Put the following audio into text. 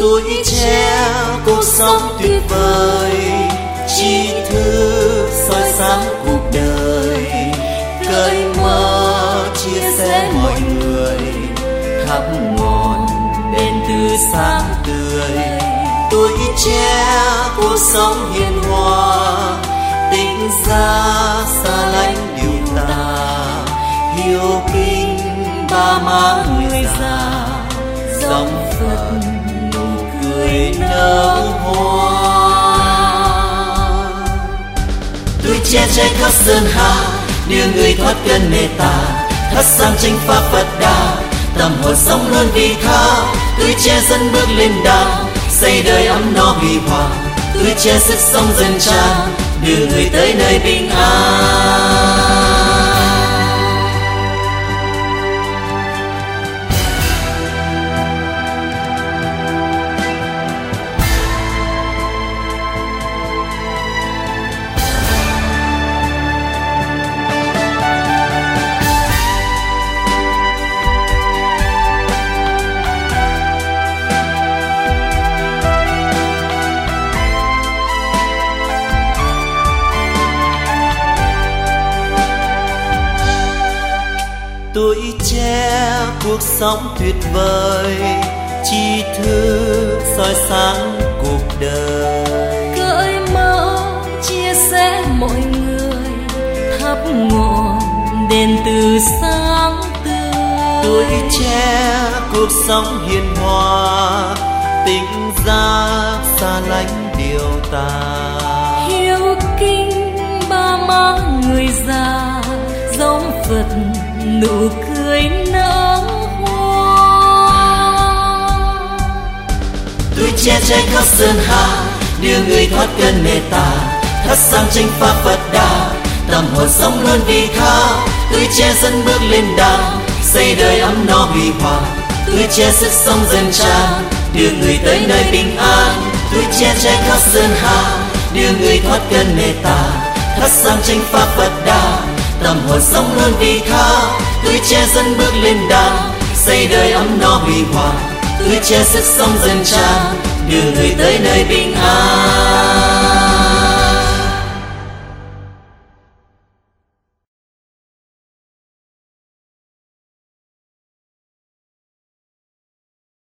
Tuổi trẻ cuộc sống tuyệt vời, tri thức soi sáng cuộc đời, cởi mở chia sẻ mọi người, thắp ngọn đèn từ sáng tươi. Tuổi trẻ cuộc sống hiền hòa, tính ra xa lánh điều tà, hiếu kính ba má người già, dòng Phật nụ cười nở hoa. Tuổi trẻ chạy khắp sơn hà, đưa người thoát cơn mê tà, thắp sáng chinh pháp Phật đà, tâm hồn sống luôn vì tha. Tuổi trẻ dần bước lên đàng, xây đời ấm no vì hòa. Tuổi trẻ sức sống dần tràn, đưa người tới nơi bình an. Tuổi trẻ cuộc sống tuyệt vời, tri thức soi sáng cuộc đời, cởi mở chia sẻ mọi người, thắp ngọn đèn từ sáng tươi. Tuổi trẻ cuộc sống hiền hòa, tính ra xa lánh điều tà, hiếu kính ba má người già, giống Phật nụ cười nở hoa. Tuổi trẻ chạy khắp sơn hà, đưa người thoát cơn mê tà, thắp sáng chinh pháp Phật đà, tâm hồn sống luôn vì tha. Tuổi trẻ dần bước lên đàng, xây đời ấm no vì hòa. Tuổi trẻ sức sống dần tràn, đưa người tới nơi bình an. Tuổi trẻ chạy khắp sơn hà, đưa người thoát cơn mê tà, thắp sáng chinh pháp Phật đà, tâm hồn sống luôn vì tha. Tuổi trẻ dần bước lên đàng, xây đời ấm no vì hòa. Tuổi trẻ sức sống dần tràn, đưa người tới nơi bình an.